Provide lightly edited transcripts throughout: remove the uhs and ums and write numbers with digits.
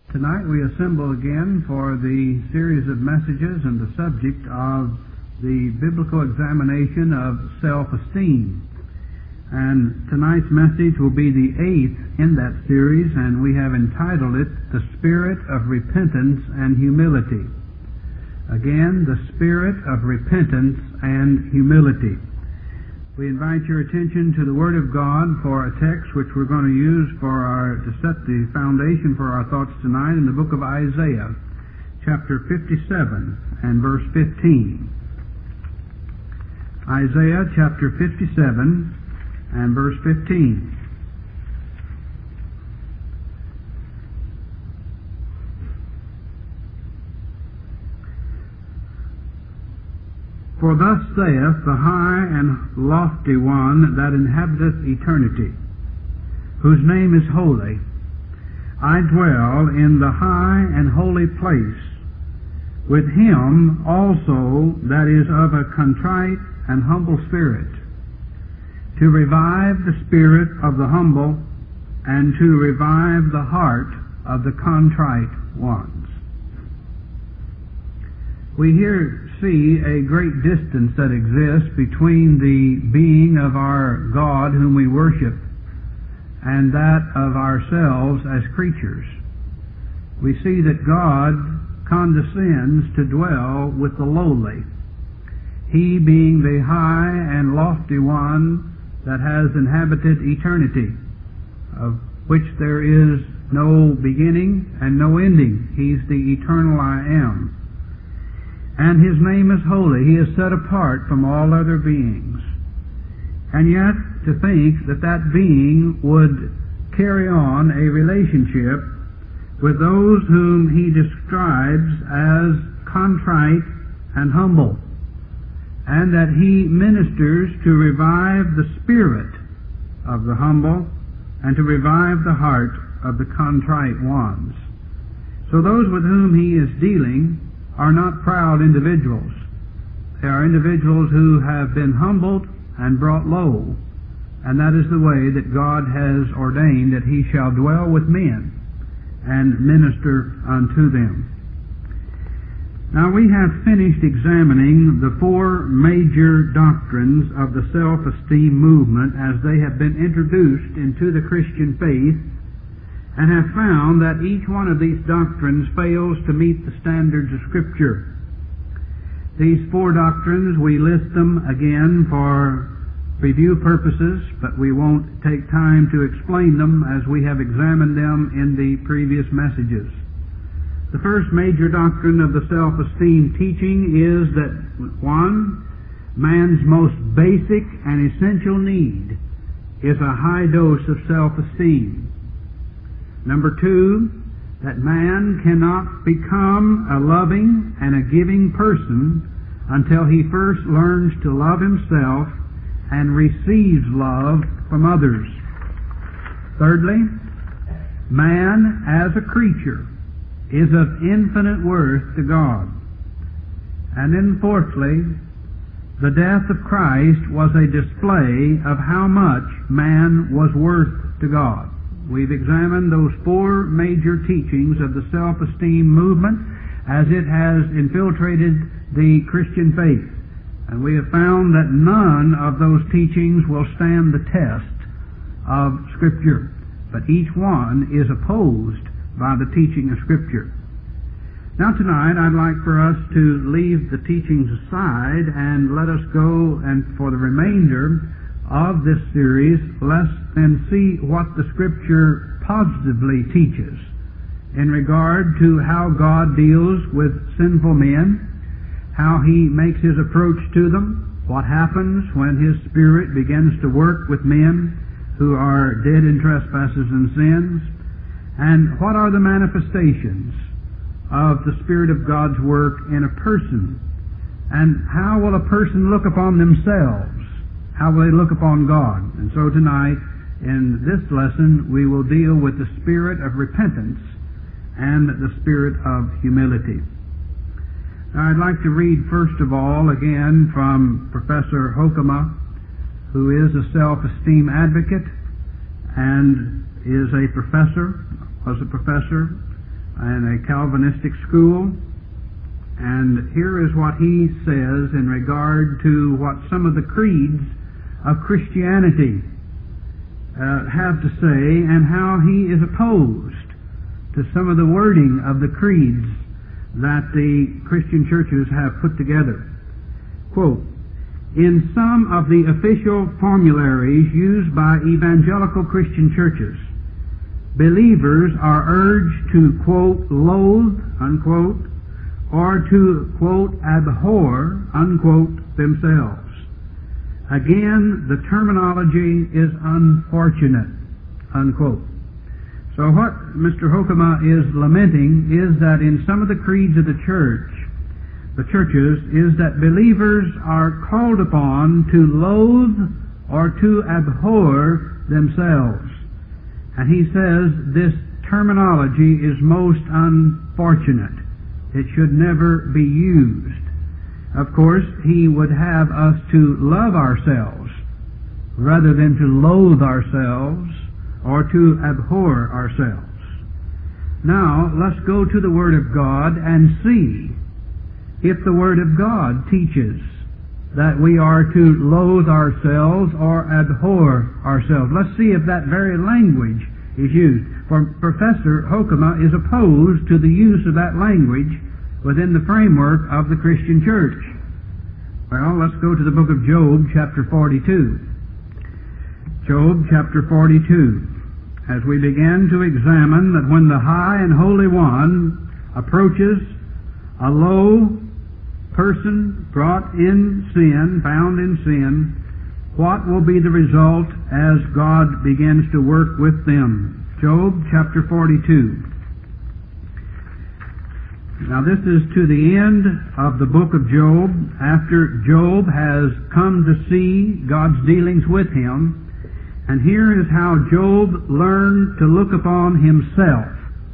Tonight we assemble again for the series of messages and the subject of the biblical examination of self-esteem. And tonight's message will be the 8th in that series, and we have entitled it, The Spirit of Repentance and Humility. Again, the Spirit of Repentance and Humility. We invite your attention to the Word of God for a text which we're going to use to set the foundation for our thoughts tonight in the book of Isaiah, chapter 57 and verse 15. Isaiah chapter 57 and verse 15. For thus saith the high and lofty one that inhabiteth eternity, whose name is holy, I dwell in the high and holy place, with him also that is of a contrite and humble spirit, to revive the spirit of the humble, and to revive the heart of the contrite ones. We here see a great distance that exists between the being of our God whom we worship and that of ourselves as creatures. We see that God condescends to dwell with the lowly, He being the high and lofty one that has inhabited eternity, of which there is no beginning and no ending. He's the eternal I am. And His name is holy. He is set apart from all other beings. And yet, to think that that being would carry on a relationship with those whom He describes as contrite and humble, and that He ministers to revive the spirit of the humble and to revive the heart of the contrite ones. So those with whom He is dealing are not proud individuals. They are individuals who have been humbled and brought low, and that is the way that God has ordained that He shall dwell with men and minister unto them. Now we have finished examining the four major doctrines of the self-esteem movement as they have been introduced into the Christian faith, and have found that each one of these doctrines fails to meet the standards of Scripture. These four doctrines, we list them again for review purposes, but we won't take time to explain them as we have examined them in the previous messages. The first major doctrine of the self-esteem teaching is that, 1, man's most basic and essential need is a high dose of self-esteem. Number 2, that man cannot become a loving and a giving person until he first learns to love himself and receives love from others. Thirdly, man as a creature is of infinite worth to God. And then fourthly, the death of Christ was a display of how much man was worth to God. We've examined those four major teachings of the self-esteem movement as it has infiltrated the Christian faith. And we have found that none of those teachings will stand the test of Scripture, but each one is opposed by the teaching of Scripture. Now tonight I'd like for us to leave the teachings aside and let us go and for the remainder of this series, let's then see what the Scripture positively teaches in regard to how God deals with sinful men, how He makes His approach to them, what happens when His Spirit begins to work with men who are dead in trespasses and sins, and what are the manifestations of the Spirit of God's work in a person, and how will a person look upon themselves? How will they look upon God? And so tonight, in this lesson, we will deal with the spirit of repentance and the spirit of humility. Now, I'd like to read first of all again from Professor Hoekema, who is a self-esteem advocate and is a professor, was a professor in a Calvinistic school. And here is what he says in regard to what some of the creeds of Christianity have to say, and how he is opposed to some of the wording of the creeds that the Christian churches have put together. Quote, "In some of the official formularies used by evangelical Christian churches, believers are urged to, quote, loathe, unquote, or to, quote, abhor, unquote, themselves. Again, the terminology is unfortunate," unquote. So what Mr. Hoekema is lamenting is that in some of the creeds of the churches, is that believers are called upon to loathe or to abhor themselves. And he says this terminology is most unfortunate. It should never be used. Of course, he would have us to love ourselves rather than to loathe ourselves or to abhor ourselves. Now, let's go to the Word of God and see if the Word of God teaches that we are to loathe ourselves or abhor ourselves. Let's see if that very language is used. For Professor Hoekema is opposed to the use of that language within the framework of the Christian church. Well, let's go to the book of Job, chapter 42. Job, chapter 42. As we begin to examine that when the High and Holy One approaches a low person brought in sin, found in sin, what will be the result as God begins to work with them? Job chapter 42. Now this is to the end of the book of Job, after Job has come to see God's dealings with him. And here is how Job learned to look upon himself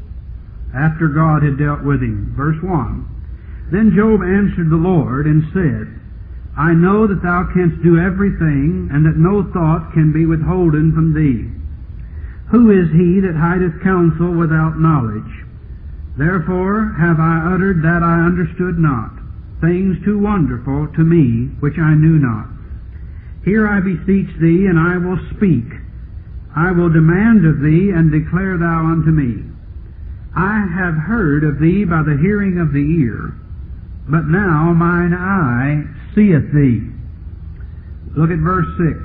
after God had dealt with him. Verse 1. "Then Job answered the Lord and said, I know that thou canst do everything, and that no thought can be withholden from thee. Who is he that hideth counsel without knowledge? Therefore have I uttered that I understood not, things too wonderful to me which I knew not. Hear, I beseech thee, and I will speak. I will demand of thee, and declare thou unto me. I have heard of thee by the hearing of the ear, but now mine eye seeth thee." Look at verse 6.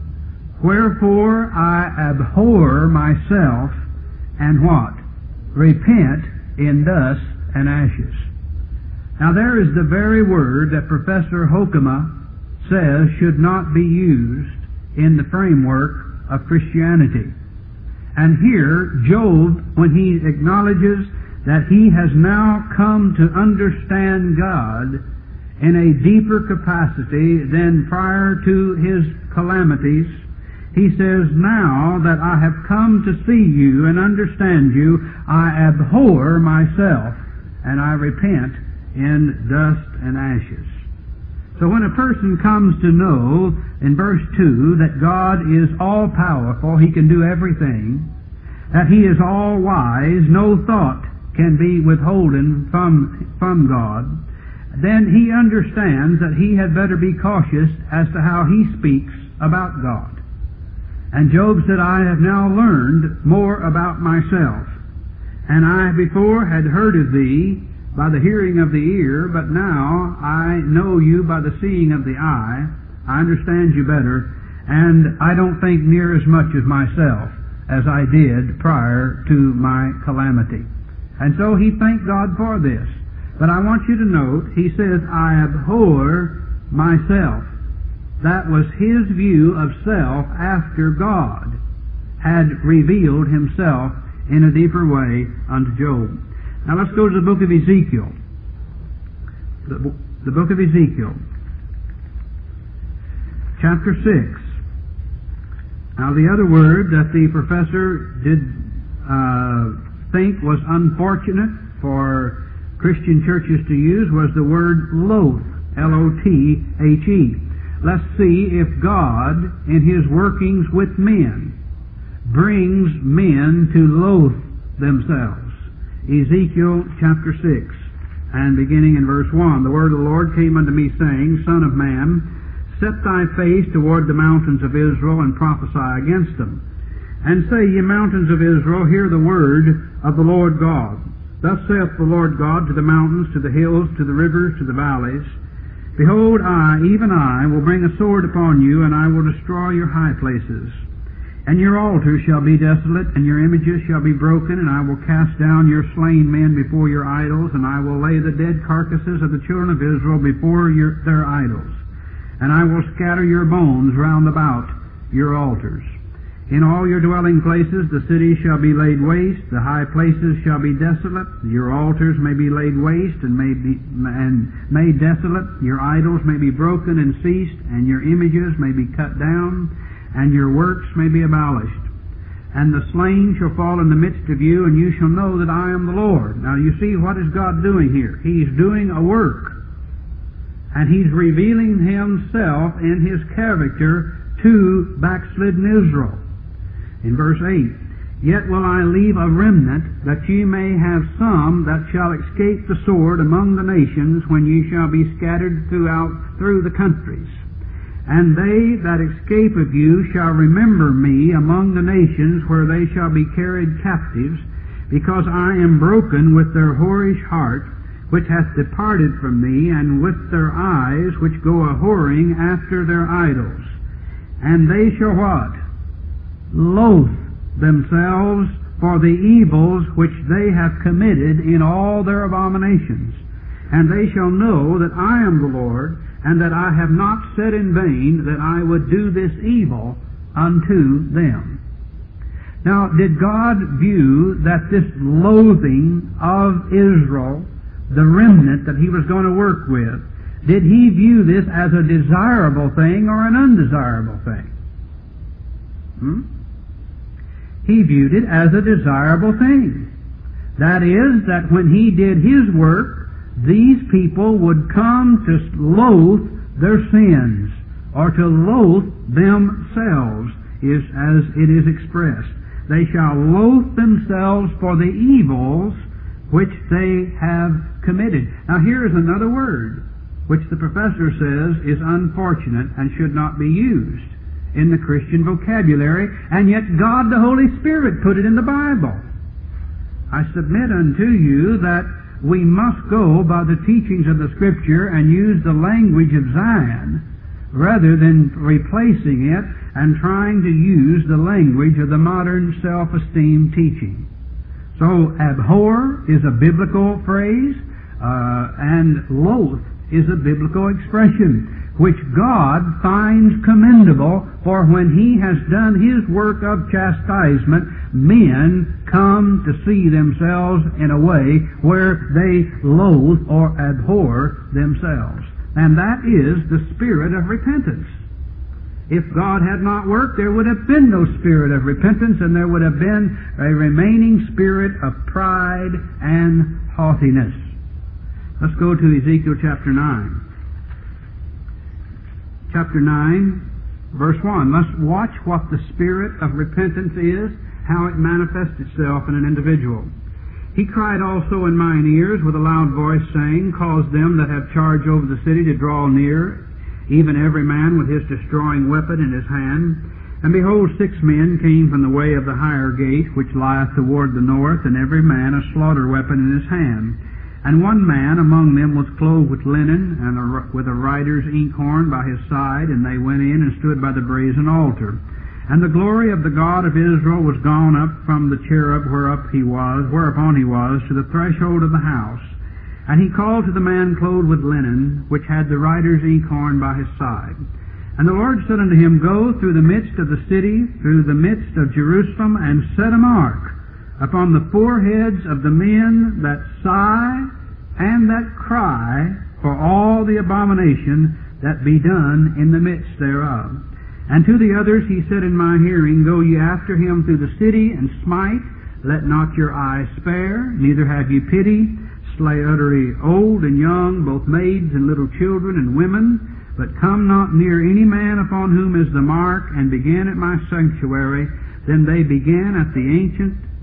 "Wherefore I abhor myself, and" what? "Repent in dust and ashes." Now there is the very word that Professor Hoekema says should not be used in the framework of Christianity. And here, Job, when he acknowledges that he has now come to understand God in a deeper capacity than prior to his calamities, he says, "Now that I have come to see you and understand you, I abhor myself, and I repent in dust and ashes." So when a person comes to know, in verse 2, that God is all-powerful, He can do everything, that He is all-wise, no thought can be withholden from God, then he understands that he had better be cautious as to how he speaks about God. And Job said, "I have now learned more about myself, and I before had heard of thee by the hearing of the ear, but now I know you by the seeing of the eye. I understand you better, and I don't think near as much of myself as I did prior to my calamity." And so he thanked God for this. But I want you to note, he says, "I abhor myself." That was his view of self after God had revealed Himself in a deeper way unto Job. Now let's go to the book of Ezekiel. The book of Ezekiel, chapter 6. Now the other word that the professor did think was unfortunate for Christian churches to use was the word loathe, L-O-T-H-E. Let's see if God, in His workings with men, brings men to loathe themselves. Ezekiel chapter 6, and beginning in verse 1. The word of the Lord came unto me, saying, Son of man, set thy face toward the mountains of Israel, and prophesy against them. And say, Ye mountains of Israel, hear the word of the Lord God. Thus saith the Lord God to the mountains, to the hills, to the rivers, to the valleys, Behold, I, even I, will bring a sword upon you, and I will destroy your high places. And your altars shall be desolate, and your images shall be broken, and I will cast down your slain men before your idols, and I will lay the dead carcasses of the children of Israel before their idols. And I will scatter your bones round about your altars. In all your dwelling places the cities shall be laid waste, the high places shall be desolate, your altars may be laid waste and made desolate, your idols may be broken and ceased, and your images may be cut down, and your works may be abolished. And the slain shall fall in the midst of you, and you shall know that I am the Lord. Now you see, what is God doing here? He's doing a work, and He's revealing Himself in His character to backslidden Israel. In verse 8, Yet will I leave a remnant, that ye may have some that shall escape the sword among the nations, when ye shall be scattered through the countries. And they that escape of you shall remember me among the nations, where they shall be carried captives, because I am broken with their whorish heart, which hath departed from me, and with their eyes which go a-whoring after their idols. And they shall what? Loathe themselves for the evils which they have committed in all their abominations. And they shall know that I am the Lord, and that I have not said in vain that I would do this evil unto them. Now, did God view that this loathing of Israel, the remnant that He was going to work with, did He view this as a desirable thing or an undesirable thing? He viewed it as a desirable thing. That is, that when He did His work, these people would come to loathe their sins, or to loathe themselves, as it is expressed. They shall loathe themselves for the evils which they have committed. Now here is another word, which the professor says is unfortunate and should not be used in the Christian vocabulary, and yet God the Holy Spirit put it in the Bible. I submit unto you that we must go by the teachings of the Scripture and use the language of Zion, rather than replacing it and trying to use the language of the modern self-esteem teaching. So, abhor is a biblical phrase, and loathe is a biblical expression, which God finds commendable, for when He has done His work of chastisement, men come to see themselves in a way where they loathe or abhor themselves. And that is the spirit of repentance. If God had not worked, there would have been no spirit of repentance, and there would have been a remaining spirit of pride and haughtiness. Let's go to Ezekiel chapter 9. Chapter 9, verse 1. Let's watch what the spirit of repentance is, how it manifests itself in an individual. He cried also in mine ears with a loud voice, saying, Cause them that have charge over the city to draw near, even every man with his destroying weapon in his hand. And behold, 6 men came from the way of the higher gate, which lieth toward the north, and every man a slaughter weapon in his hand. And one man among them was clothed with linen, and with a writer's inkhorn by his side, and they went in and stood by the brazen altar. And the glory of the God of Israel was gone up from the cherub whereupon he was, to the threshold of the house. And he called to the man clothed with linen, which had the writer's inkhorn by his side. And the Lord said unto him, Go through the midst of the city, through the midst of Jerusalem, and set a mark upon the foreheads of the men that sigh and that cry for all the abomination that be done in the midst thereof. And to the others he said in my hearing, Go ye after him through the city, and smite, let not your eye spare, neither have ye pity, slay utterly old and young, both maids and little children and women, but come not near any man upon whom is the mark, and begin at my sanctuary. Then they began at the ancient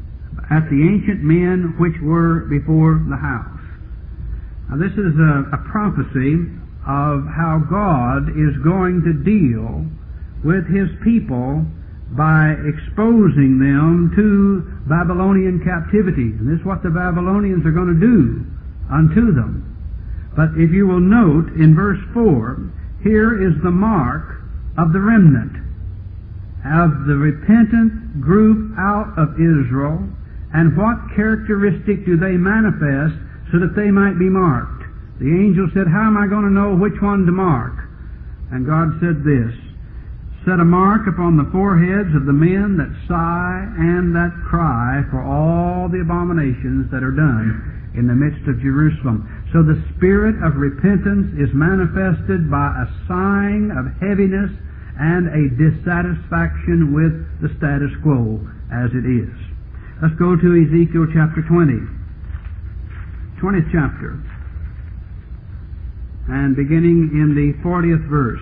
at the ancient men which were before the house. Now this is a prophecy of how God is going to deal with His people by exposing them to Babylonian captivity. And this is what the Babylonians are going to do unto them. But if you will note in verse 4, here is the mark of the remnant, of the repentant group out of Israel, and what characteristic do they manifest so that they might be marked. The angel said, how am I going to know which one to mark? And God said this, set a mark upon the foreheads of the men that sigh and that cry for all the abominations that are done in the midst of Jerusalem. So the spirit of repentance is manifested by a sighing of heaviness and a dissatisfaction with the status quo as it is. Let's go to Ezekiel chapter 20th chapter, and beginning in the 40th verse.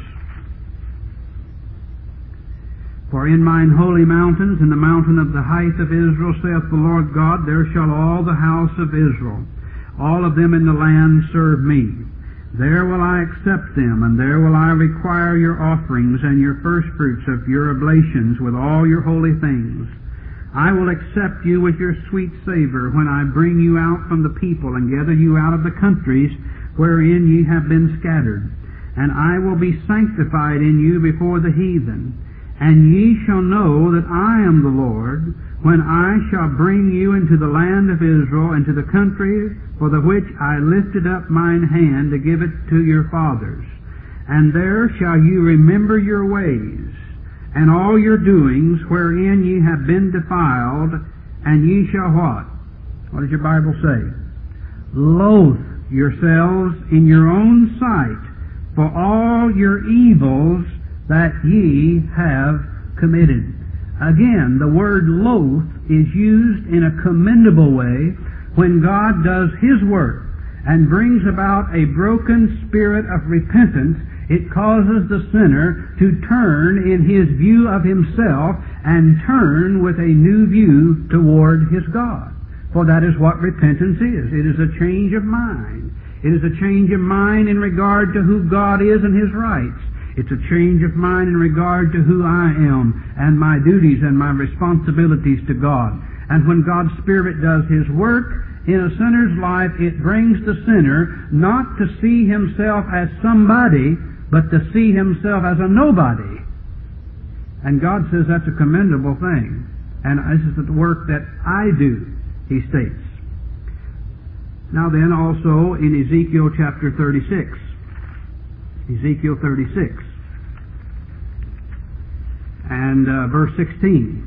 For in mine holy mountains, in the mountain of the height of Israel, saith the Lord God, there shall all the house of Israel, all of them in the land, serve me. There will I accept them, and there will I require your offerings and your firstfruits of your oblations with all your holy things. I will accept you with your sweet savor when I bring you out from the people and gather you out of the countries wherein ye have been scattered. And I will be sanctified in you before the heathen. And ye shall know that I am the Lord, when I shall bring you into the land of Israel, and to the country for the which I lifted up mine hand to give it to your fathers. And there shall you remember your ways, and all your doings wherein ye have been defiled, and ye shall what? What does your Bible say? Loathe yourselves in your own sight for all your evils that ye have committed. Again, the word loath is used in a commendable way when God does His work and brings about a broken spirit of repentance. It causes the sinner to turn in his view of himself and turn with a new view toward his God. For that is what repentance is. It is a change of mind. It is a change of mind in regard to who God is and His rights. It's a change of mind in regard to who I am and my duties and my responsibilities to God. And when God's Spirit does His work in a sinner's life, it brings the sinner not to see himself as somebody, but to see himself as a nobody. And God says that's a commendable thing. And this is the work that I do, He states. Now then, also in Ezekiel chapter 36. Ezekiel 36 and verse 16.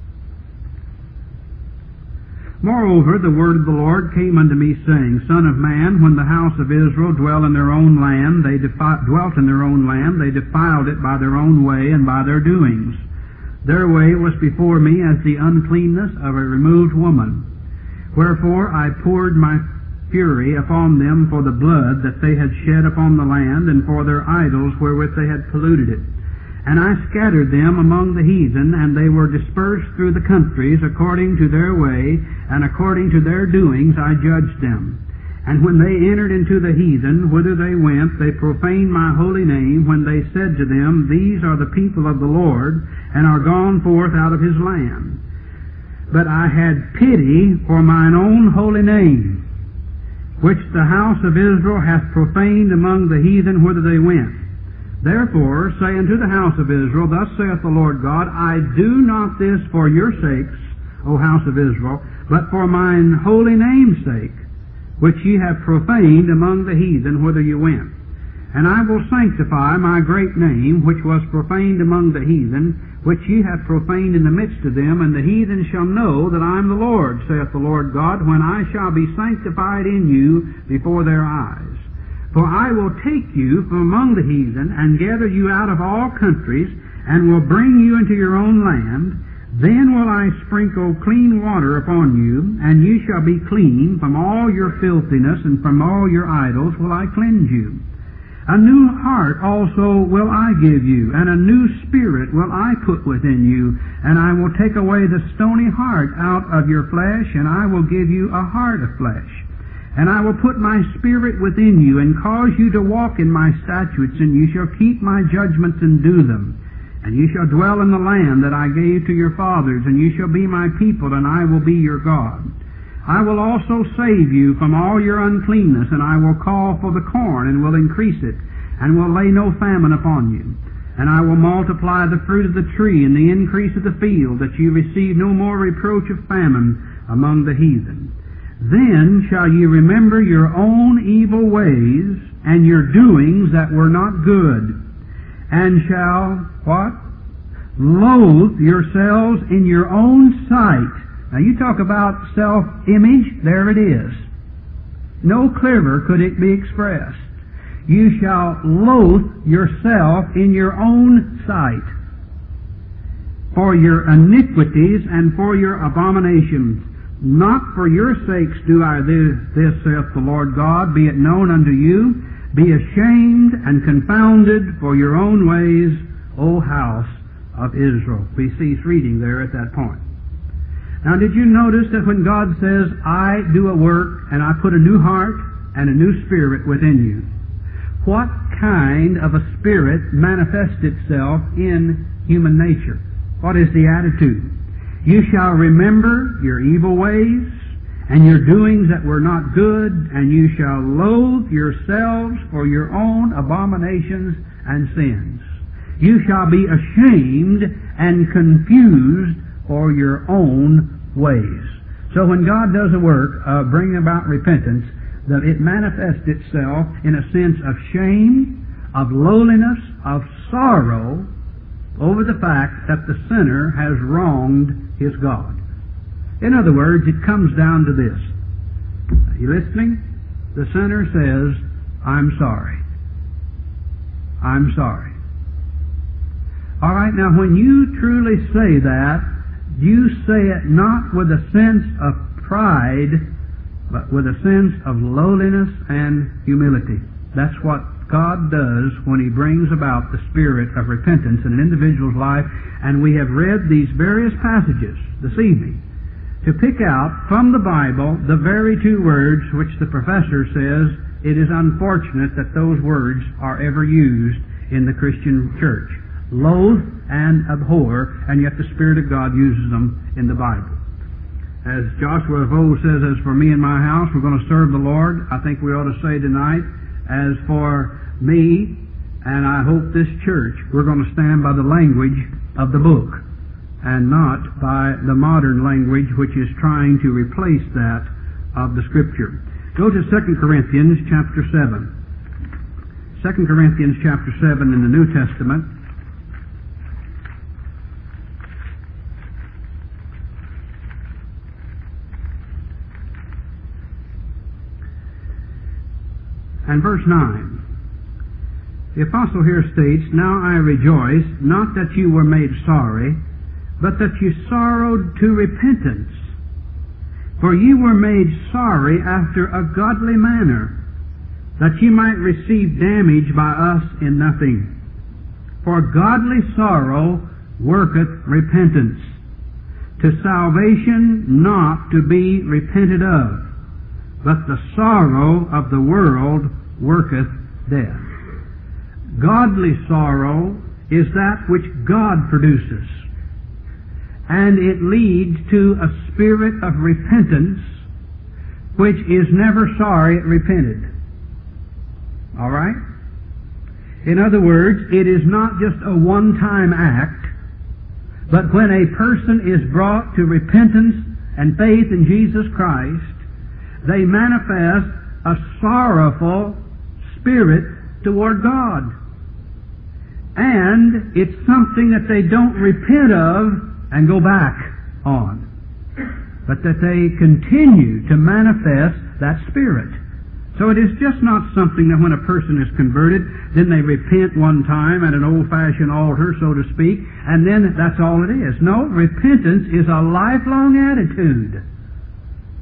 Moreover, the word of the Lord came unto me, saying, Son of man, when the house of Israel dwelt in their own land, they defiled it by their own way and by their doings. Their way was before me as the uncleanness of a removed woman. Wherefore I poured my fury upon them for the blood that they had shed upon the land, and for their idols wherewith they had polluted it. And I scattered them among the heathen, and they were dispersed through the countries according to their way, and according to their doings I judged them. And when they entered into the heathen, whither they went, they profaned my holy name, when they said to them, These are the people of the Lord, and are gone forth out of His land. But I had pity for mine own holy name, which the house of Israel hath profaned among the heathen whither they went. Therefore say unto the house of Israel, Thus saith the Lord God, I do not this for your sakes, O house of Israel, but for mine holy name's sake, which ye have profaned among the heathen whither you went. And I will sanctify my great name, which was profaned among the heathen, which ye have profaned in the midst of them, and the heathen shall know that I am the Lord, saith the Lord God, when I shall be sanctified in you before their eyes. For I will take you from among the heathen, and gather you out of all countries, and will bring you into your own land. Then will I sprinkle clean water upon you, and you shall be clean. From all your filthiness and from all your idols will I cleanse you. A new heart also will I give you, and a new spirit will I put within you, and I will take away the stony heart out of your flesh, and I will give you a heart of flesh. And I will put my spirit within you, and cause you to walk in my statutes, and you shall keep my judgments and do them. And you shall dwell in the land that I gave to your fathers, and you shall be my people, and I will be your God. I will also save you from all your uncleanness, and I will call for the corn, and will increase it, and will lay no famine upon you. And I will multiply the fruit of the tree and the increase of the field, that you receive no more reproach of famine among the heathen. Then shall ye remember your own evil ways, and your doings that were not good, and shall, what? Loathe yourselves in your own sight. Now you talk about self-image, there it is. No clearer could it be expressed. You shall loathe yourself in your own sight for your iniquities and for your abominations. Not for your sakes do I this, saith the Lord God, be it known unto you. Be ashamed and confounded for your own ways, O house of Israel. We cease reading there at that point. Now, did you notice that when God says, I do a work and I put a new heart and a new spirit within you, what kind of a spirit manifests itself in human nature? What is the attitude? You shall remember your evil ways and your doings that were not good, and you shall loathe yourselves for your own abominations and sins. You shall be ashamed and confused for your own ways. So when God does a work of bringing about repentance, that it manifests itself in a sense of shame, of lowliness, of sorrow over the fact that the sinner has wronged his God. In other words, it comes down to this. Are you listening? The sinner says, I'm sorry. I'm sorry. All right, now when you truly say that, you say it not with a sense of pride, but with a sense of lowliness and humility. That's what God does when He brings about the spirit of repentance in an individual's life. And we have read these various passages this evening to pick out from the Bible the very two words which the professor says it is unfortunate that those words are ever used in the Christian church. Loathe and abhor, and yet the Spirit of God uses them in the Bible. As Joshua of old says, as for me and my house, we're going to serve the Lord. I think we ought to say tonight, as for me, and I hope this church, we're going to stand by the language of the book, and not by the modern language which is trying to replace that of the Scripture. Go to 2 Corinthians chapter 7. 2 Corinthians chapter 7 in the New Testament. And verse 9. The apostle here states, Now I rejoice, not that you were made sorry, but that you sorrowed to repentance. For you were made sorry after a godly manner, that you might receive damage by us in nothing. For godly sorrow worketh repentance, to salvation not to be repented of, but the sorrow of the world worketh death. Godly sorrow is that which God produces, and it leads to a spirit of repentance which is never sorry it repented. All right? In other words, it is not just a one-time act, but when a person is brought to repentance and faith in Jesus Christ, they manifest a sorrowful spirit toward God. And it's something that they don't repent of and go back on, but that they continue to manifest that spirit. So it is just not something that when a person is converted, then they repent one time at an old-fashioned altar, so to speak, and then that's all it is. No, repentance is a lifelong attitude.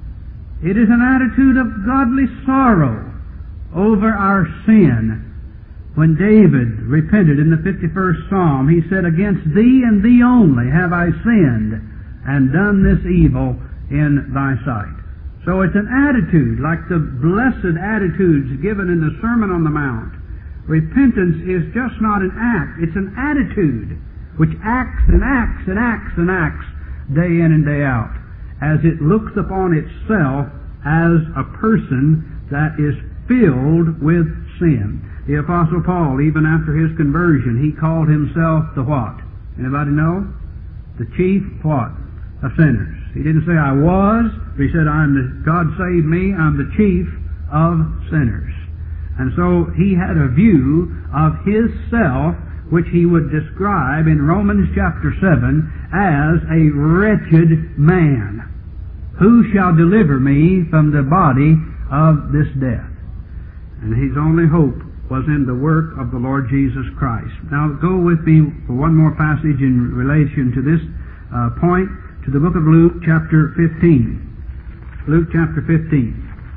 It is an attitude of godly sorrow over our sin When David repented in the 51st Psalm, he said, "Against thee and thee only have I sinned, and done this evil in thy sight." So it's an attitude, like the blessed attitudes given in the Sermon on the Mount. Repentance is just not an act, it's an attitude which acts and acts and acts and acts day in and day out, as it looks upon itself as a person that is filled with sin. The Apostle Paul, even after his conversion, he called himself the what? Anybody know? The chief what? Of sinners. He didn't say I was, but he said God saved me, I'm the chief of sinners. And so he had a view of his self, which he would describe in Romans chapter 7 as a wretched man. Who shall deliver me from the body of this death? And his only hope was in the work of the Lord Jesus Christ. Now go with me for one more passage in relation to this point, to the book of Luke chapter 15. Luke chapter 15.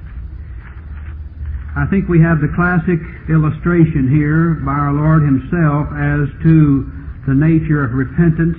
I think we have the classic illustration here by our Lord Himself as to the nature of repentance,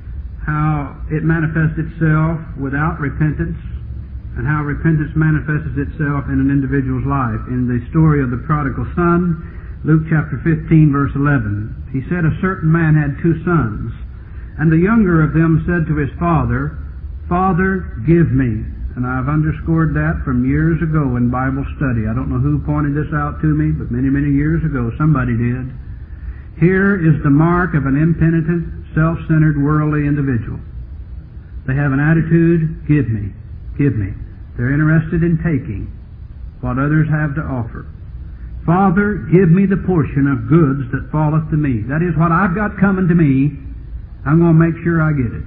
how it manifests itself without repentance, and how repentance manifests itself in an individual's life. In the story of the prodigal son, Luke chapter 15, verse 11, he said, "A certain man had 2 sons, and the younger of them said to his father, 'Father, give me.'" And I've underscored that from years ago in Bible study. I don't know who pointed this out to me, but many, many years ago somebody did. Here is the mark of an impenitent, self-centered, worldly individual. They have an attitude, give me, give me. They're interested in taking what others have to offer. "Father, give me the portion of goods that falleth to me." That is what I've got coming to me. I'm going to make sure I get it.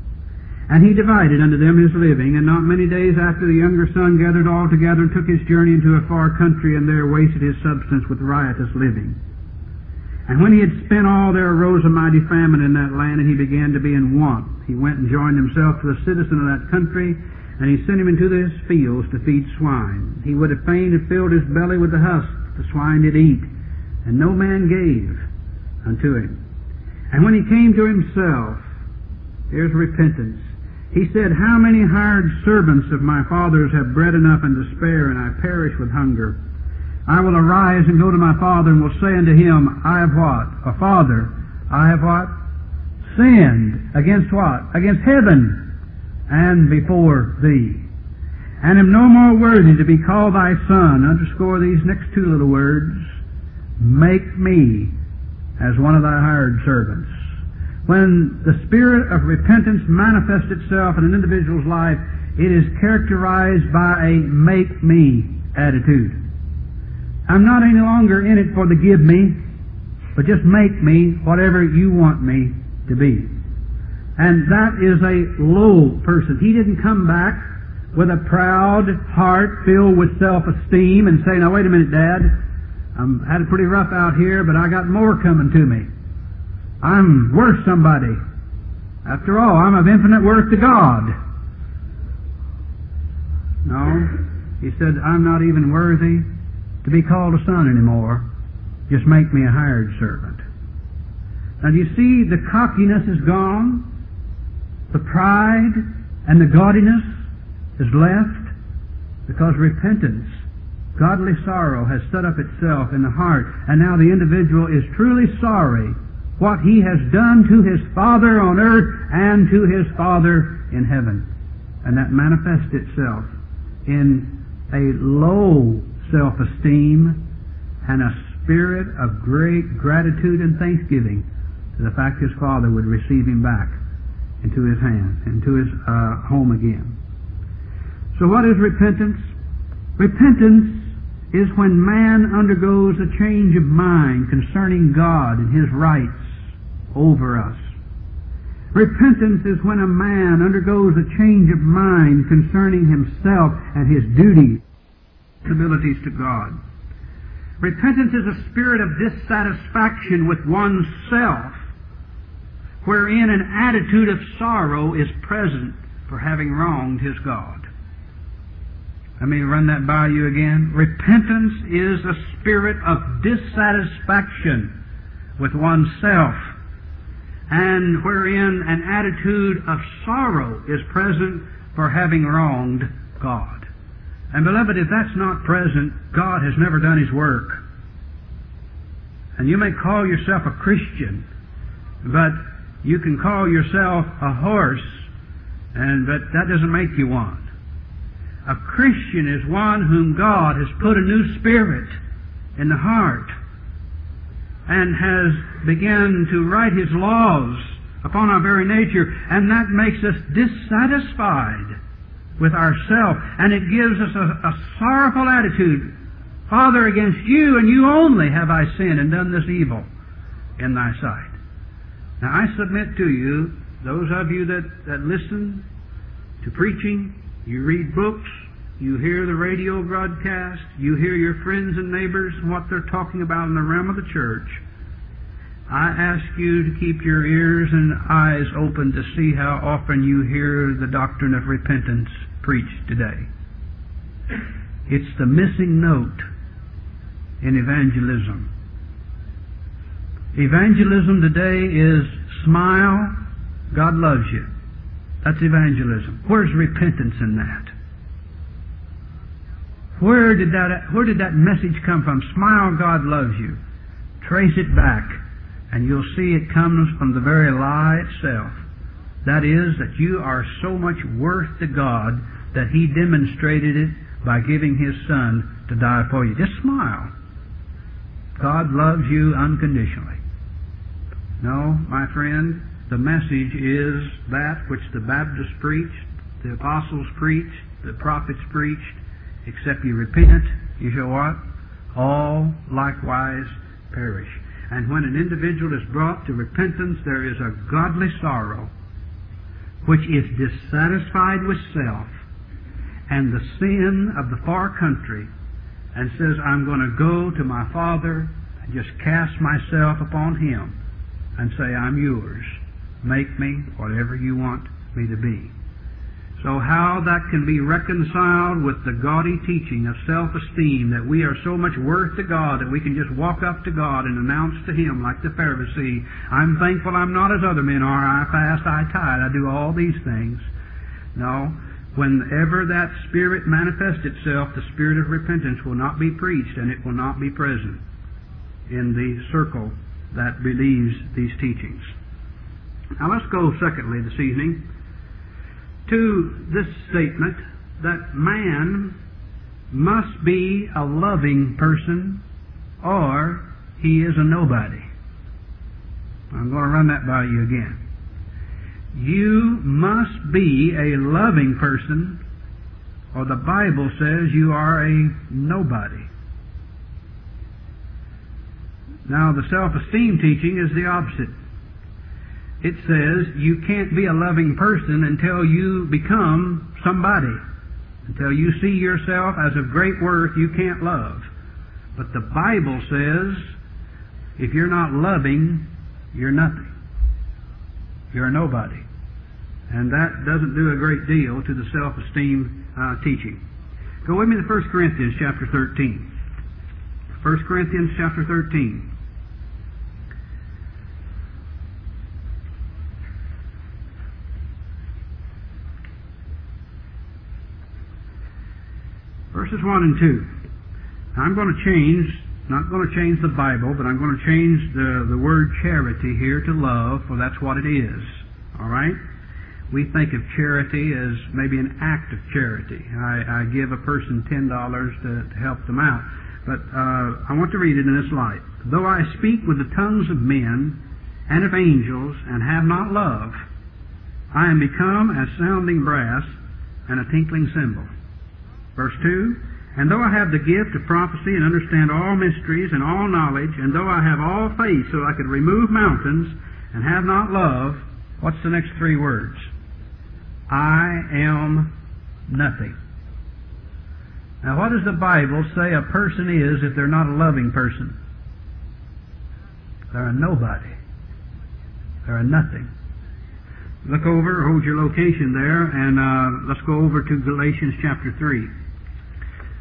And he divided unto them his living, and not many days after the younger son gathered all together and took his journey into a far country, and there wasted his substance with riotous living. And when he had spent all, there arose a mighty famine in that land, and he began to be in want. He went and joined himself to a citizen of that country, and he sent him into his fields to feed swine. He would have fain have filled his belly with the husk the swine did eat, and no man gave unto him. And when he came to himself, here's repentance. He said, "How many hired servants of my father's have bread enough and to spare, and I perish with hunger? I will arise and go to my father, and will say unto him, I have what? A father, I have what? Sinned. Against what? Against heaven and before thee. And am no more worthy to be called thy son." Underscore these next 2 little words. "Make me as one of thy hired servants." When the spirit of repentance manifests itself in an individual's life, it is characterized by a make me attitude. I'm not any longer in it for the give me, but just make me whatever you want me to be. And that is a low person. He didn't come back with a proud heart filled with self-esteem and say, "Now wait a minute, Dad, I've had it pretty rough out here, but I got more coming to me. I'm worth somebody. After all, I'm of infinite worth to God." No, he said, "I'm not even worthy to be called a son anymore. Just make me a hired servant." Now do you see the cockiness is gone? The pride and the gaudiness is left, because repentance, godly sorrow, has set up itself in the heart, and now the individual is truly sorry what he has done to his Father on earth and to his Father in heaven. And that manifests itself in a low self-esteem and a spirit of great gratitude and thanksgiving to the fact his Father would receive him back into his hand, into his home again. So what is repentance? Repentance is when man undergoes a change of mind concerning God and His rights over us. Repentance is when a man undergoes a change of mind concerning himself and his duties, responsibilities to God. Repentance is a spirit of dissatisfaction with one's self, wherein an attitude of sorrow is present for having wronged his God. Let me run that by you again. Repentance is a spirit of dissatisfaction with oneself, and wherein an attitude of sorrow is present for having wronged God. And beloved, if that's not present, God has never done His work. And you may call yourself a Christian, but you can call yourself a horse, but that doesn't make you one. A Christian is one whom God has put a new spirit in the heart and has begun to write His laws upon our very nature, and that makes us dissatisfied with ourselves, and it gives us a sorrowful attitude. Father, against you and you only have I sinned and done this evil in thy sight. Now I submit to you, those of you that listen to preaching, you read books, you hear the radio broadcast, you hear your friends and neighbors and what they're talking about in the realm of the church, I ask you to keep your ears and eyes open to see how often you hear the doctrine of repentance preached today. It's the missing note in evangelism. Evangelism today is smile, God loves you. That's evangelism. Where's repentance in that? Where did that message come from? Smile, God loves you. Trace it back, and you'll see it comes from the very lie itself. That is, that you are so much worth to God that He demonstrated it by giving His Son to die for you. Just smile. God loves you unconditionally. No, my friend, the message is that which the Baptists preached, the apostles preached, the prophets preached. Except you repent, you shall what? All likewise perish. And when an individual is brought to repentance, there is a godly sorrow which is dissatisfied with self and the sin of the far country, and says, I'm going to go to my Father and just cast myself upon Him and say, I'm yours. Make me whatever you want me to be. So how that can be reconciled with the gaudy teaching of self-esteem, that we are so much worth to God that we can just walk up to God and announce to Him like the Pharisee, I'm thankful I'm not as other men are, I fast, I tithe, I do all these things. No, whenever that spirit manifests itself, the spirit of repentance will not be preached, and it will not be present in the circle that believes these teachings. Now let's go secondly this evening to this statement that man must be a loving person or he is a nobody. I'm going to run that by you again. You must be a loving person or the Bible says you are a nobody. Now the self-esteem teaching is the opposite. It says you can't be a loving person until you become somebody. Until you see yourself as of great worth, you can't love. But the Bible says if you're not loving, you're nothing. You're a nobody. And that doesn't do a great deal to the self-esteem teaching. Go with me to 1 Corinthians chapter 13. 1 Corinthians chapter 13. Verses 1 and 2. Now I'm going to not going to change the Bible, but I'm going to change the word charity here to love, for that's what it is. All right? We think of charity as maybe an act of charity. I give a person $10 to help them out. But I want to read it in this light. Though I speak with the tongues of men and of angels and have not love, I am become as sounding brass and a tinkling cymbal. Verse 2, and though I have the gift of prophecy and understand all mysteries and all knowledge, and though I have all faith so I could remove mountains and have not love, what's the next three words? I am nothing. Now what does the Bible say a person is if they're not a loving person? They're a nobody. They're a nothing. Look over, hold your location there, and let's go over to Galatians chapter 3.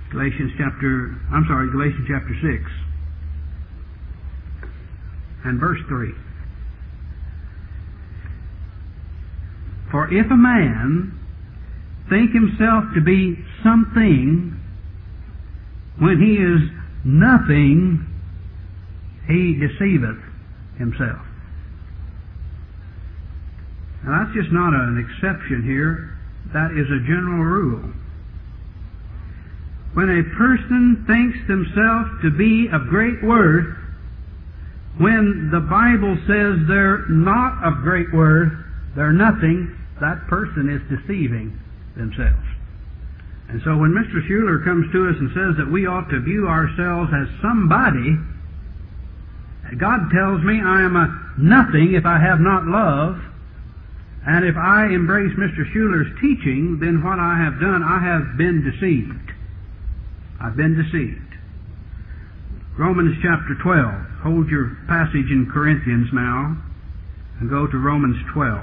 Galatians chapter 6 and verse 3. For if a man think himself to be something when he is nothing, he deceiveth himself. Now that's just not an exception here. That is a general rule. When a person thinks themselves to be of great worth, when the Bible says they're not of great worth, they're nothing, that person is deceiving themselves. And so when Mr. Schuller comes to us and says that we ought to view ourselves as somebody, God tells me I am a nothing if I have not love, and if I embrace Mr. Schuller's teaching, then what I have done, I have been deceived. I've been deceived. Romans chapter 12. Hold your passage in Corinthians now and go to Romans 12.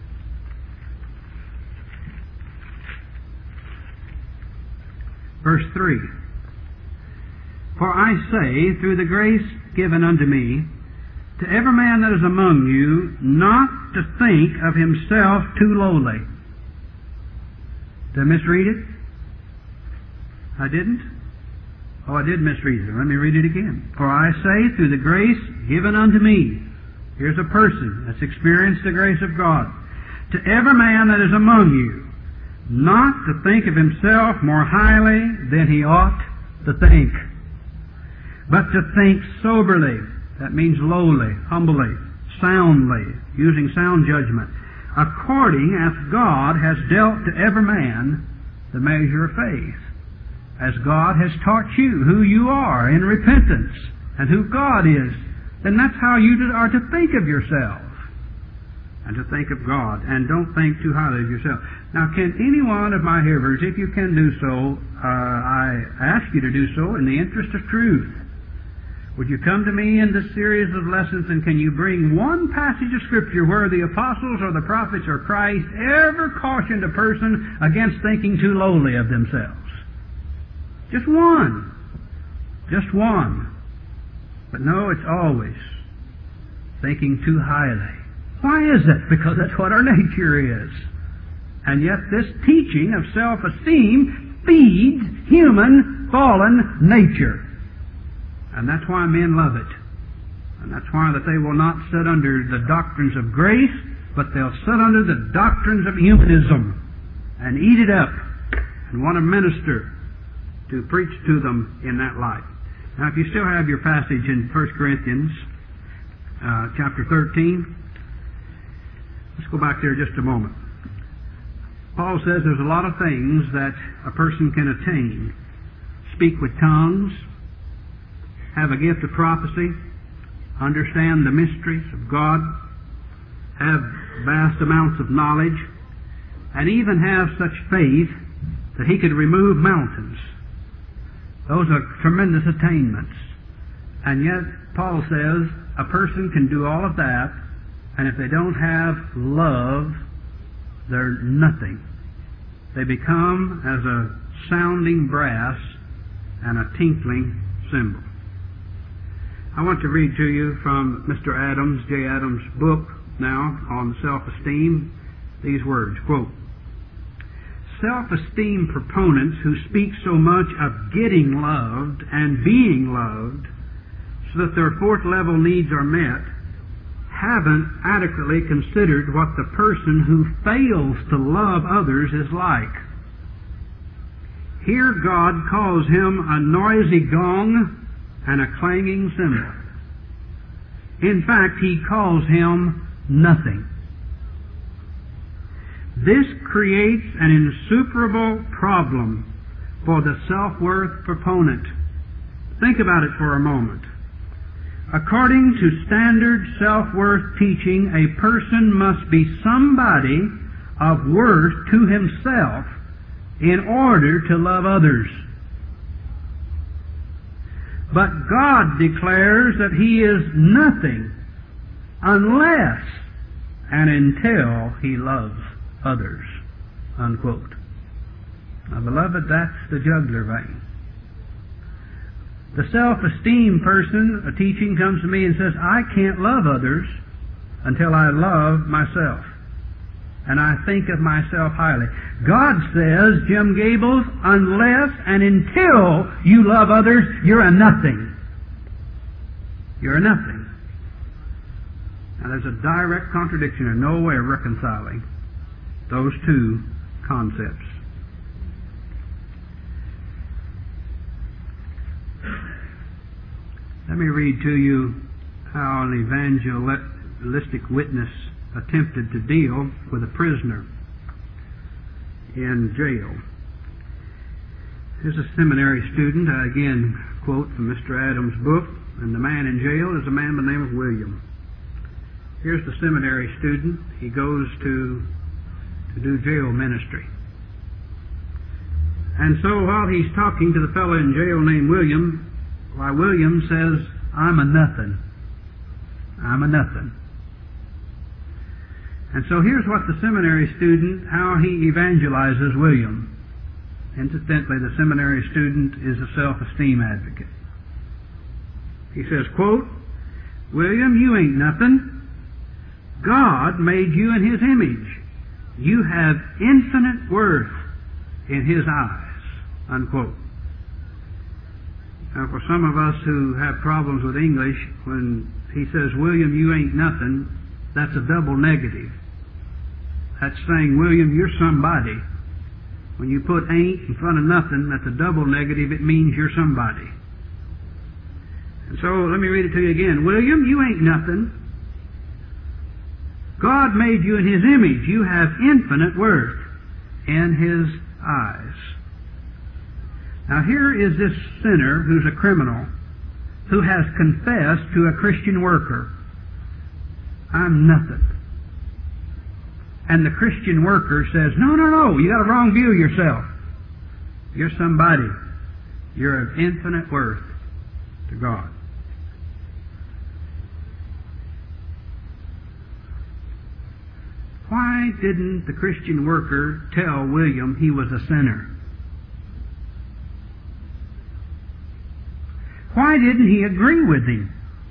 Verse 3. For I say, through the grace given unto me, to every man that is among you, not to think of himself too lowly. Did I misread it? I didn't? Oh, I did misread it. Let me read it again. For I say, through the grace given unto me, here's a person that's experienced the grace of God, to every man that is among you, not to think of himself more highly than he ought to think, but to think soberly. That means lowly, humbly, soundly, using sound judgment, according as God has dealt to every man the measure of faith. As God has taught you who you are in repentance and who God is, then that's how you are to think of yourself and to think of God, and don't think too highly of yourself. Now, can any one of my hearers, if you can do so, I ask you to do so in the interest of truth. Would you come to me in this series of lessons, and can you bring one passage of Scripture where the apostles or the prophets or Christ ever cautioned a person against thinking too lowly of themselves? Just one. Just one. But no, it's always thinking too highly. Why is that? Because that's what our nature is. And yet this teaching of self-esteem feeds human fallen nature. And that's why men love it. And that's why that they will not sit under the doctrines of grace, but they'll sit under the doctrines of humanism and eat it up and want to minister to preach to them in that light. Now, if you still have your passage in 1 Corinthians chapter 13, let's go back there just a moment. Paul says there's a lot of things that a person can attain. Speak with tongues, have a gift of prophecy, understand the mysteries of God, have vast amounts of knowledge, and even have such faith that he could remove mountains. Those are tremendous attainments. And yet, Paul says, a person can do all of that, and if they don't have love, they're nothing. They become as a sounding brass and a tinkling cymbal. I want to read to you from Mr. Adams, J. Adams' book now on self-esteem, these words, quote, self-esteem proponents who speak so much of getting loved and being loved so that their fourth level needs are met haven't adequately considered what the person who fails to love others is like. Here God calls him a noisy gong and a clanging cymbal. In fact, he calls him nothing. This creates an insuperable problem for the self-worth proponent. Think about it for a moment. According to standard self-worth teaching, a person must be somebody of worth to himself in order to love others. But God declares that he is nothing unless and until he loves others. Unquote. Now, beloved, that's the jugular vein. The self-esteem person, a teaching comes to me and says, I can't love others until I love myself. And I think of myself highly. God says, Jim Gables, unless and until you love others, you're a nothing. You're a nothing. Now there's a direct contradiction and no way of reconciling those two concepts. Let me read to you how an evangelistic witness attempted to deal with a prisoner in jail. Here's a seminary student. I again quote from Mr. Adams' book, and the man in jail is a man by the name of William. Here's the seminary student. He goes to do jail ministry. And so while he's talking to the fellow in jail named William, why, William says, I'm a nothing. I'm a nothing. And so here's what the seminary student, how he evangelizes William. Incidentally, the seminary student is a self-esteem advocate. He says, quote, William, you ain't nothing. God made you in His image. You have infinite worth in His eyes. Unquote. Now, for some of us who have problems with English, when he says, William, you ain't nothing, that's a double negative. That's saying, William, you're somebody. When you put ain't in front of nothing, that's a double negative. It means you're somebody. And so, let me read it to you again. William, you ain't nothing. God made you in His image. You have infinite worth in His eyes. Now here is this sinner who's a criminal who has confessed to a Christian worker, I'm nothing. And the Christian worker says, no, you got a wrong view of yourself. You're somebody. You're of infinite worth to God. Why didn't the Christian worker tell William he was a sinner? Why didn't he agree with him?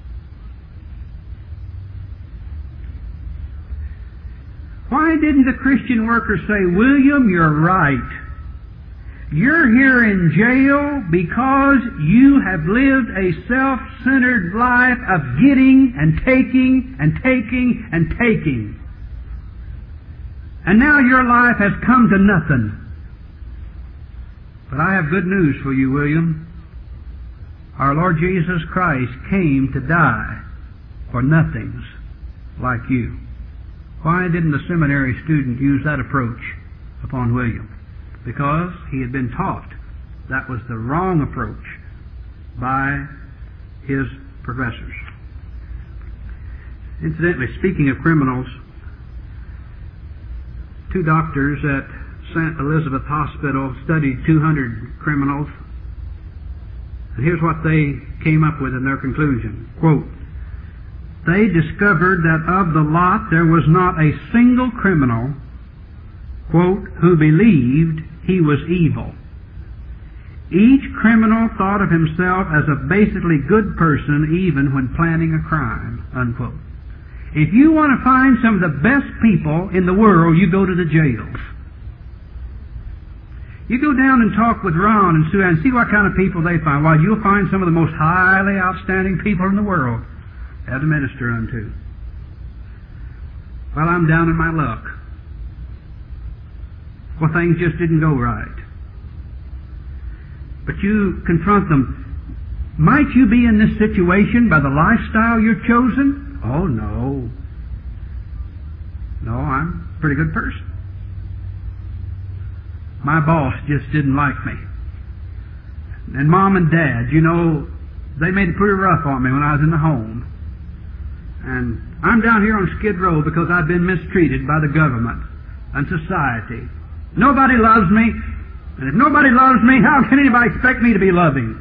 Why didn't the Christian worker say, William, you're right. You're here in jail because you have lived a self-centered life of getting and taking and taking and taking. And now your life has come to nothing. But I have good news for you, William. Our Lord Jesus Christ came to die for nothings like you. Why didn't the seminary student use that approach upon William? Because he had been taught that was the wrong approach by his professors. Incidentally, speaking of criminals, two doctors at St. Elizabeth Hospital studied 200 criminals. And here's what they came up with in their conclusion. Quote, they discovered that of the lot there was not a single criminal, quote, who believed he was evil. Each criminal thought of himself as a basically good person even when planning a crime, unquote. If you want to find some of the best people in the world, you go to the jails. You go down and talk with Ron and Sue and see what kind of people they find. Well, you'll find some of the most highly outstanding people in the world as a minister unto. Well, I'm down in my luck. Well, things just didn't go right. But you confront them. Might you be in this situation by the lifestyle you're chosen? Oh, no. No, I'm a pretty good person. My boss just didn't like me. And Mom and Dad, you know, they made it pretty rough on me when I was in the home. And I'm down here on Skid Row because I've been mistreated by the government and society. Nobody loves me. And if nobody loves me, how can anybody expect me to be loving?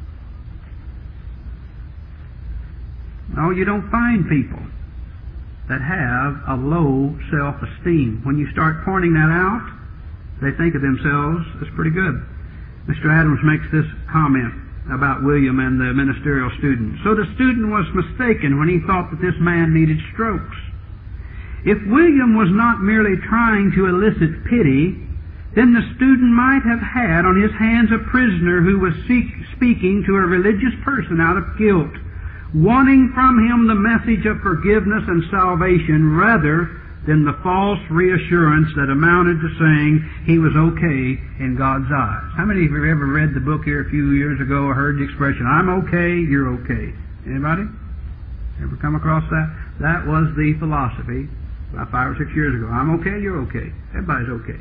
No, you don't find people that have a low self-esteem. When you start pointing that out, they think of themselves as pretty good. Mr. Adams makes this comment. about William and the ministerial student. So the student was mistaken when he thought that this man needed strokes. If William was not merely trying to elicit pity, then the student might have had on his hands a prisoner who was speaking to a religious person out of guilt, wanting from him the message of forgiveness and salvation rather than the false reassurance that amounted to saying he was okay in God's eyes. How many of you have ever read the book here a few years ago or heard the expression, I'm okay, you're okay? Anybody? Ever come across that? That was the philosophy about 5 or 6 years ago. I'm okay, you're okay. Everybody's okay.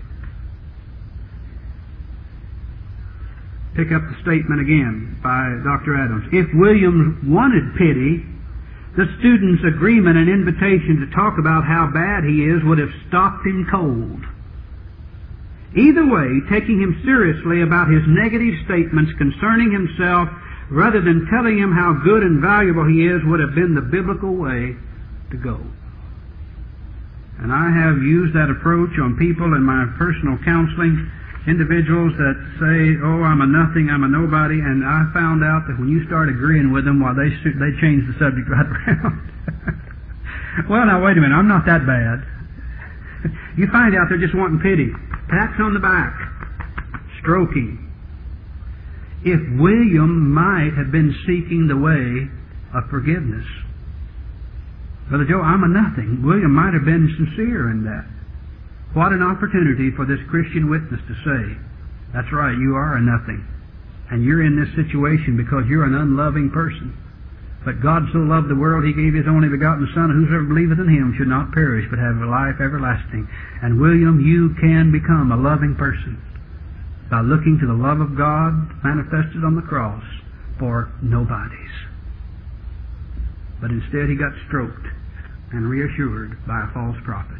Pick up the statement again by Dr. Adams. If William wanted pity, the student's agreement and invitation to talk about how bad he is would have stopped him cold. Either way, taking him seriously about his negative statements concerning himself rather than telling him how good and valuable he is would have been the biblical way to go. And I have used that approach on people in my personal counseling, individuals that say, oh, I'm a nothing, I'm a nobody, and I found out that when you start agreeing with them, well, they change the subject right around. Well, now, wait a minute, I'm not that bad. You find out they're just wanting pity. Pats on the back. Stroking. If William might have been seeking the way of forgiveness. Brother Joe, I'm a nothing. William might have been sincere in that. What an opportunity for this Christian witness to say, that's right, you are a nothing. And you're in this situation because you're an unloving person. But God so loved the world, He gave His only begotten Son, and whosoever believeth in Him should not perish, but have a life everlasting. And William, you can become a loving person by looking to the love of God manifested on the cross for nobodies. But instead he got stroked and reassured by a false prophet.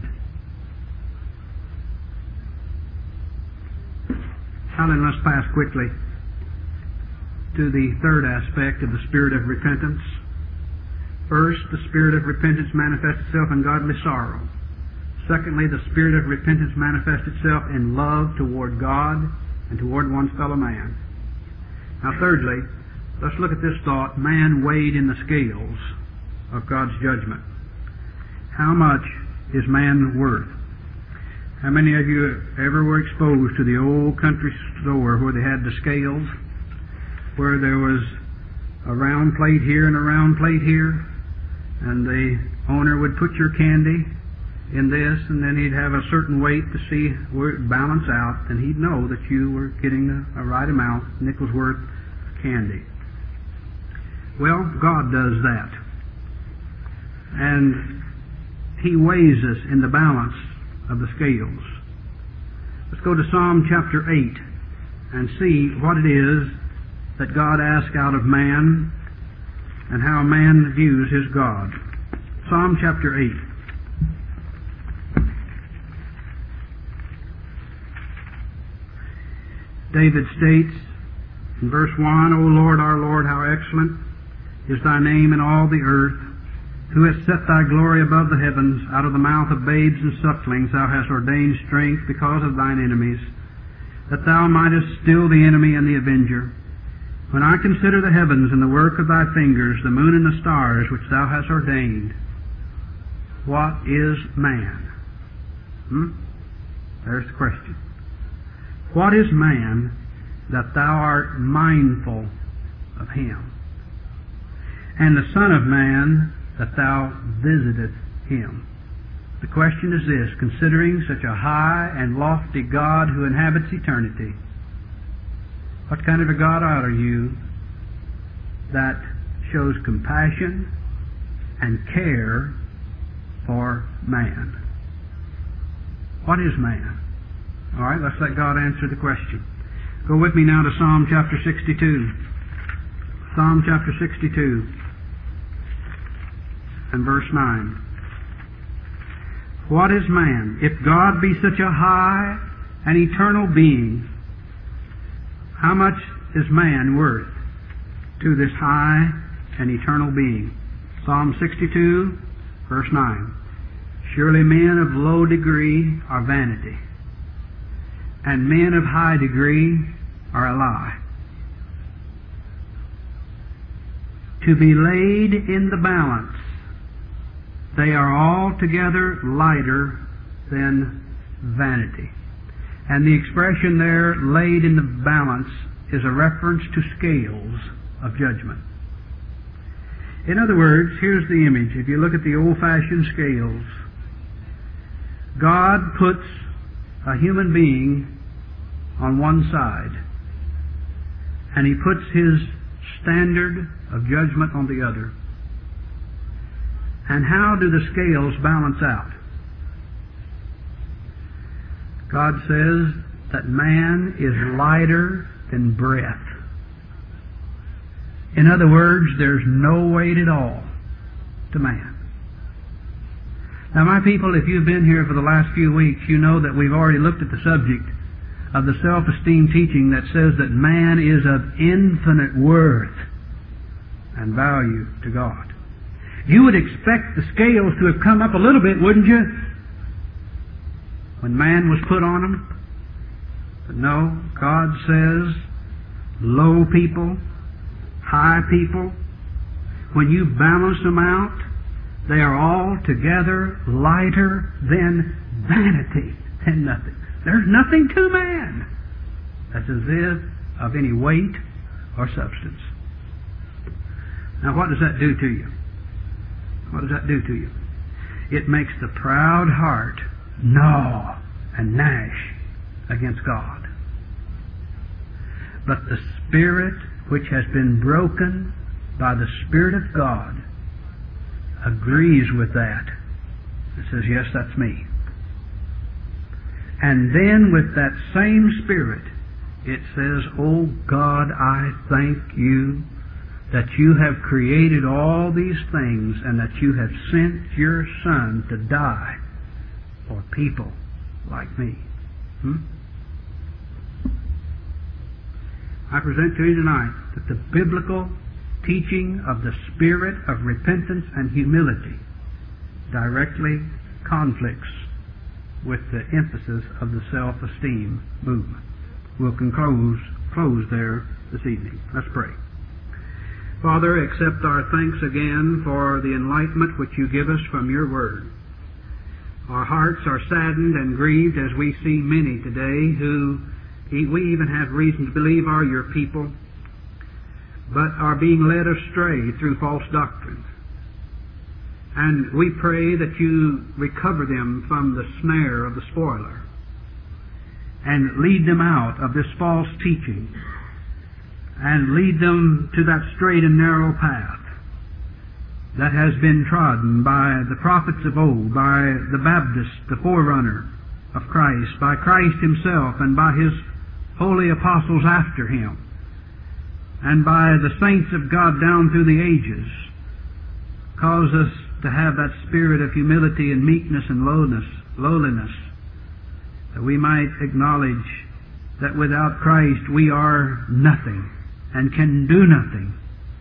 Now then, let's pass quickly to the third aspect of the spirit of repentance. First, the spirit of repentance manifests itself in godly sorrow. Secondly, the spirit of repentance manifests itself in love toward God and toward one's fellow man. Now thirdly, let's look at this thought, man weighed in the scales of God's judgment. How much is man worth? How many of you ever were exposed to the old country store where they had the scales, where there was a round plate here and a round plate here, and the owner would put your candy in this, and then he'd have a certain weight to see where it balanced out, and he'd know that you were getting a right amount, nickel's worth of candy. Well, God does that. And He weighs us in the balance of the scales. Let's go to Psalm chapter 8 and see what it is that God asks out of man and how man views his God. Psalm chapter 8. David states in verse 1, O Lord, our Lord, how excellent is Thy name in all the earth, who hast set Thy glory above the heavens. Out of the mouth of babes and sucklings Thou hast ordained strength because of Thine enemies, that Thou mightest still the enemy and the avenger. When I consider the heavens and the work of Thy fingers, the moon and the stars which Thou hast ordained, what is man? There's the question. What is man that Thou art mindful of him? And the Son of Man that Thou visiteth him. The question is this, considering such a high and lofty God who inhabits eternity, what kind of a God are you that shows compassion and care for man? What is man? All right, let's let God answer the question. Go with me now to Psalm chapter 62. Psalm chapter 62 and verse 9. What is man? If God be such a high and eternal being, how much is man worth to this high and eternal being? Psalm 62, verse 9. Surely men of low degree are vanity, and men of high degree are a lie. to be laid in the balance, they are altogether lighter than vanity. And the expression there, laid in the balance, is a reference to scales of judgment. In other words, here's the image. If you look at the old-fashioned scales, God puts a human being on one side, and He puts His standard of judgment on the other. And how do the scales balance out? God says that man is lighter than breath. In other words, there's no weight at all to man. Now, my people, if you've been here for the last few weeks, you know that we've already looked at the subject of the self-esteem teaching that says that man is of infinite worth and value to God. You would expect the scales to have come up a little bit, wouldn't you, when man was put on them? But no, God says, low people, high people, when you balance them out, they are altogether lighter than vanity, than nothing. There's nothing to man that's as if of any weight or substance. Now, what does that do to you? What does that do to you? It makes the proud heart gnaw and gnash against God. But the spirit which has been broken by the Spirit of God agrees with that. It says, yes, that's me. And then with that same Spirit, it says, oh God, I thank you that you have created all these things and that you have sent your Son to die for people like me. I present to you tonight that the biblical teaching of the spirit of repentance and humility directly conflicts with the emphasis of the self-esteem movement. We'll close there this evening. Let's pray. Father, accept our thanks again for the enlightenment which you give us from your word. Our hearts are saddened and grieved as we see many today who we even have reason to believe are your people, but are being led astray through false doctrine. And we pray that you recover them from the snare of the spoiler and lead them out of this false teaching and lead them to that straight and narrow path that has been trodden by the prophets of old, by the Baptist, the forerunner of Christ, by Christ himself and by his holy apostles after him, and by the saints of God down through the ages. Cause us to have that spirit of humility and meekness and lowliness, that we might acknowledge that without Christ we are nothing and can do nothing,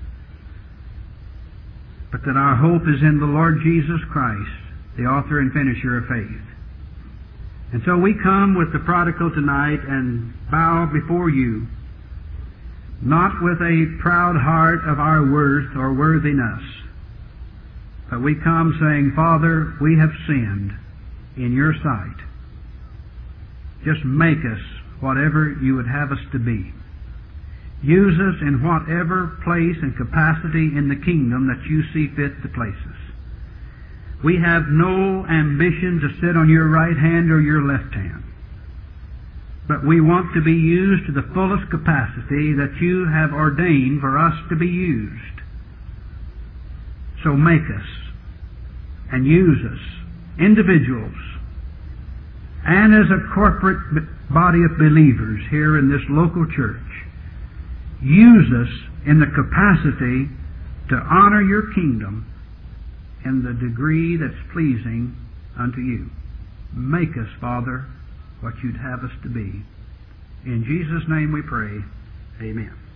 but that our hope is in the Lord Jesus Christ, the author and finisher of faith. And so we come with the prodigal tonight and bow before you, not with a proud heart of our worth or worthiness, but we come saying, Father, we have sinned in your sight. Just make us whatever you would have us to be. Use us in whatever place and capacity in the kingdom that you see fit to place us. We have no ambition to sit on your right hand or your left hand, but we want to be used to the fullest capacity that you have ordained for us to be used. So make us and use us, individuals, and as a corporate body of believers here in this local church. Use us in the capacity to honor your kingdom in the degree that's pleasing unto you. Make us, Father, what you'd have us to be. In Jesus' name we pray. Amen.